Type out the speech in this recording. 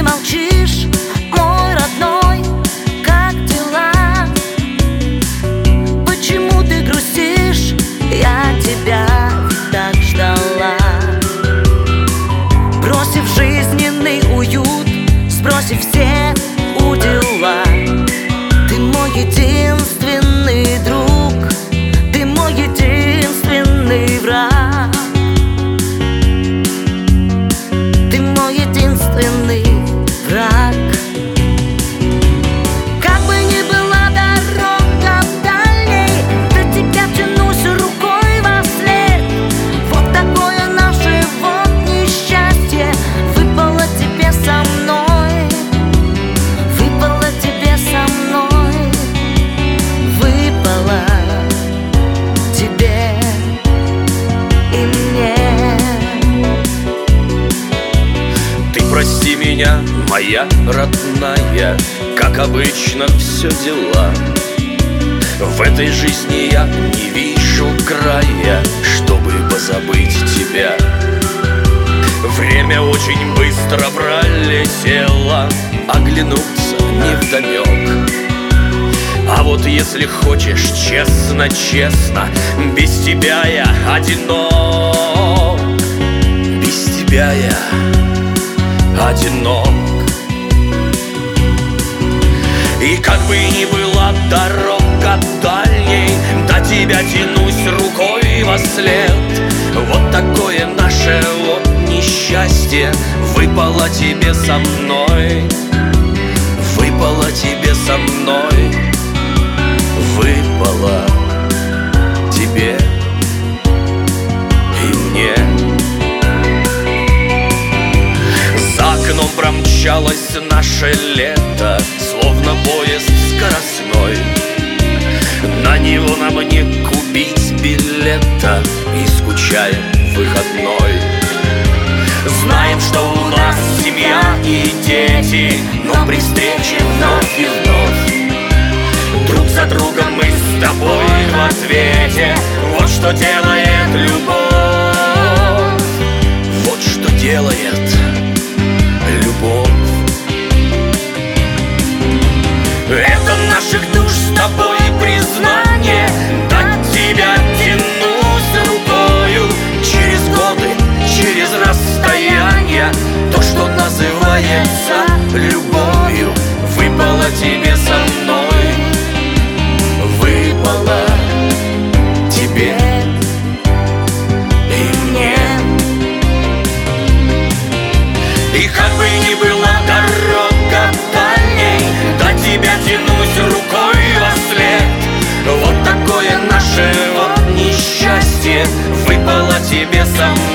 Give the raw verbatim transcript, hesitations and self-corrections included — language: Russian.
молчишь, мой родной, как дела? Почему ты грустишь? Я тебя так ждала. Бросив жизненный уют, сбросив все удила, ты мой единственный друг, ты мой единственный враг, ты мой единственный враг. Как бы ни была дорога дальней, до тебя тянусь рукой вослед. Вот такое наше вот несчастье выпало тебе со мной, выпало тебе со мной, выпало тебе и мне. Ты прости меня, моя родная, как обычно все дела. В этой жизни я не вижу края, чтобы позабыть тебя. Время очень быстро пролетело, оглянуться невдомек. А вот если хочешь, честно, честно, без тебя я одинок, без тебя я одинок. И как бы ни была дорога дальней, до тебя тянусь рукой вослед. Вот такое наше вот несчастье выпало тебе со мной, выпало тебе со мной, выпало тебе и мне. За окном промчалось наше лето, словно поезд скоростной. На него нам не купить билета, и скучаем выходной. Знаем, что у нас семья и дети, но при встрече вновь и вновь друг за другом мы с тобой в ответе. Вот что делает любовь, вот что делает любовь. Это наших душ с тобой признание. До тебя тянусь рукою через годы, через расстояние. То, что называется любовью, выпало тебе со мной, выпало тебе и мне. И как бы ни была дорога дальней, до тебя тянусь рукой вослед. Вот такое наше вот несчастье выпало тебе со мной,